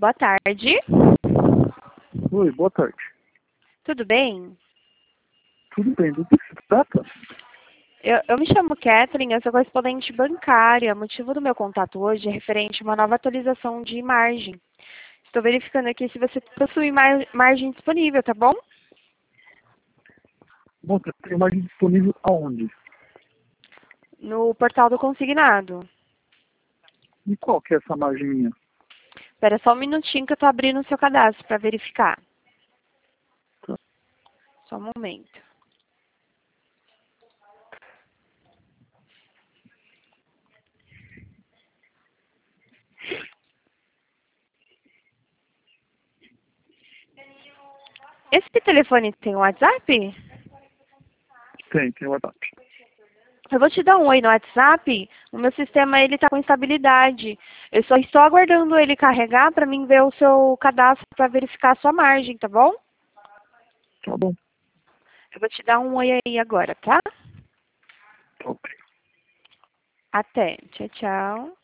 Boa tarde. Oi, boa tarde. Tudo bem? Tudo bem, do que se trata? Eu me chamo Kathleen, eu sou correspondente bancária. O motivo do meu contato hoje é referente a uma nova atualização de margem. Estou verificando aqui se você possui margem disponível, tá bom? Bom, você tem margem disponível aonde? No portal do consignado. E qual que é essa margem minha? Espera só um minutinho que eu estou abrindo o seu cadastro para verificar. Tá. Só um momento. Esse telefone tem WhatsApp? Tem WhatsApp. Eu vou te dar um oi no WhatsApp. O meu sistema ele está com instabilidade. Eu só estou aguardando ele carregar para mim ver o seu cadastro para verificar a sua margem, tá bom? Tá bom. Eu vou te dar um oi aí agora, tá? Tá ok. Até. Tchau, tchau.